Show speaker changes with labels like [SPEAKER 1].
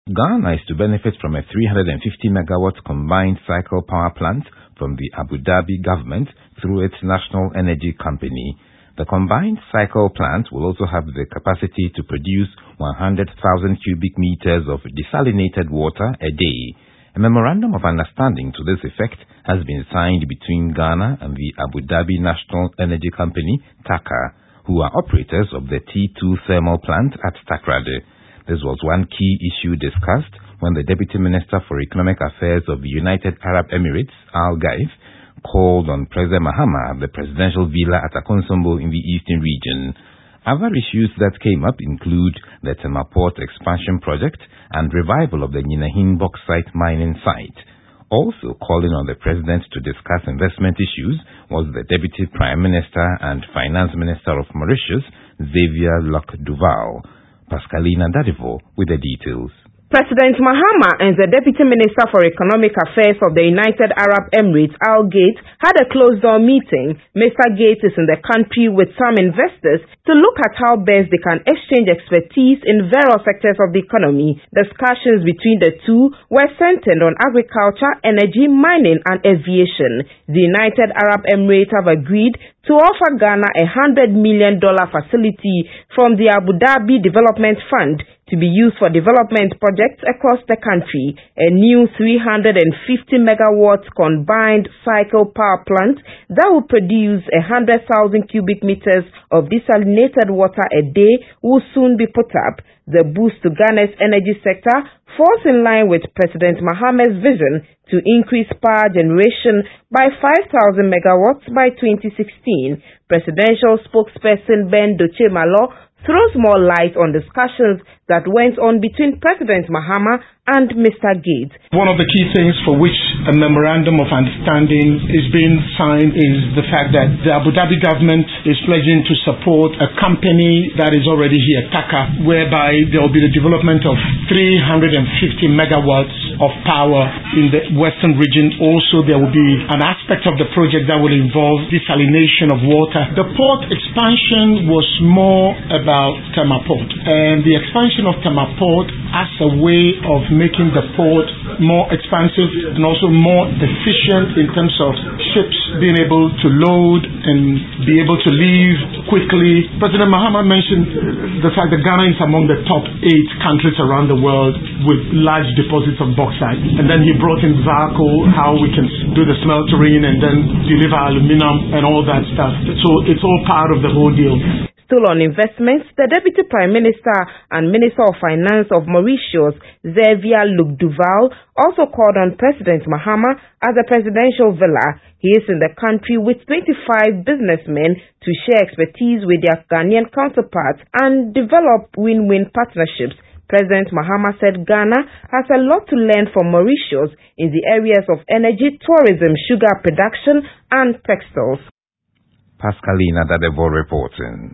[SPEAKER 1] Ghana is to benefit from a 350 megawatt combined cycle power plant from the Abu Dhabi government through its national energy company. The combined cycle plant will also have the capacity to produce 100,000 cubic meters of desalinated water a day. A memorandum of understanding to this effect has been signed between Ghana and the Abu Dhabi National Energy Company, TAQA, who are operators of the T2 thermal plant at Takrady. This was one key issue discussed when the Deputy Minister for Economic Affairs of the United Arab Emirates, Al Gaif, called on President Mahama at the presidential villa at Akonsombo in the eastern region. Other issues that came up include the Tema Port expansion project and revival of the Ninahin bauxite mining site. Also calling on the president to discuss investment issues was the Deputy Prime Minister and Finance Minister of Mauritius, Xavier Locke-Duval. Pascaline Ndadivo with the details.
[SPEAKER 2] President Mahama and the Deputy Minister for Economic Affairs of the United Arab Emirates, Al Gaif, had a closed-door meeting. Mr. Gaif is in the country with some investors to look at how best they can exchange expertise in various sectors of the economy. Discussions between the two were centered on agriculture, energy, mining, and aviation. The United Arab Emirates have agreed to offer Ghana a $100 million facility from the Abu Dhabi Development Fund to be used for development projects across the country. A new 350 megawatt combined cycle power plant that will produce 100,000 cubic meters of desalinated water a day will soon be put up. The boost to Ghana's energy sector falls in line with President Mahama's vision to increase power generation by 5,000 megawatts by 2016. Presidential spokesperson Ben Doche-Malo throws more light on discussions that went on between President Mahama and Mr. Gaif.
[SPEAKER 3] One of the key things for which a memorandum of understanding is being signed is the fact that the Abu Dhabi government is pledging to support a company that is already here, TAQA, whereby there will be the development of 350 megawatts of power in the western region. Also, there will be an aspect of the project that will involve desalination of water. The port expansion was more about Tema Port, and the expansion of Tema Port as a way of making the port more expansive and also more efficient in terms of ships being able to load and be able to leave quickly. President Mahama mentioned the fact that Ghana is among the top 8 countries around the world with large deposits of bauxite. And then he brought in VACO, how we can do the smeltering and then deliver aluminum and all that stuff. So it's all part of the whole deal.
[SPEAKER 2] Still on investments, the Deputy Prime Minister and Minister of Finance of Mauritius, Xavier Locke-Duval, also called on President Mahama at the presidential villa. He is in the country with 25 businessmen to share expertise with their Ghanaian counterparts and develop win-win partnerships. President Mahama said Ghana has a lot to learn from Mauritius in the areas of energy, tourism, sugar production, and textiles.
[SPEAKER 1] Pascaline Ndadivo reporting.